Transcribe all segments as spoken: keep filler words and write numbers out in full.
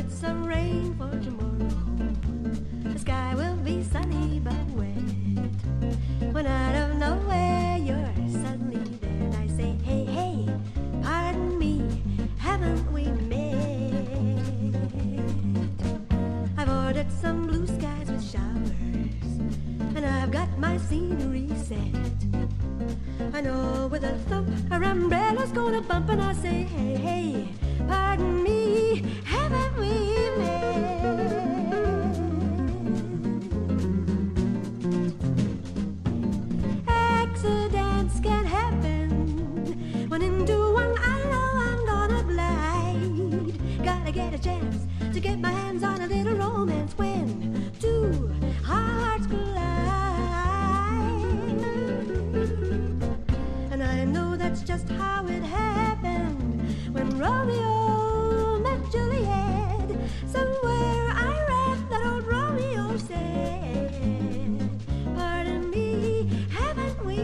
some rain for tomorrow. The sky will be sunny but wet. When out of nowhere you're suddenly there, and I say, hey, hey, pardon me, haven't we met? I've ordered some blue skies with showers, and I've got my scenery set. I know with a thump our umbrella's gonna bump, and I say, hey, hey, pardon me, haven't we met? Accidents can happen when into one I know I'm gonna glide. Gotta get a chance to get my hands on a little romance when two hearts collide. And I know that's just how it happened when Romeo met Juliet. Somewhere I read that old Romeo said, pardon me, haven't we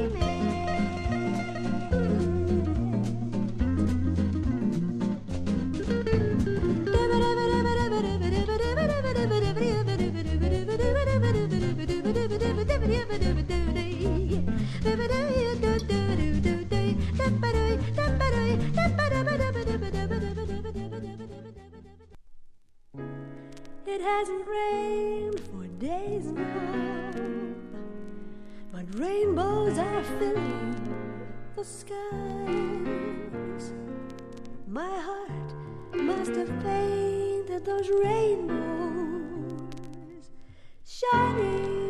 It hasn't rained for days now, but rainbows are filling the skies. My heart must have painted those rainbows shining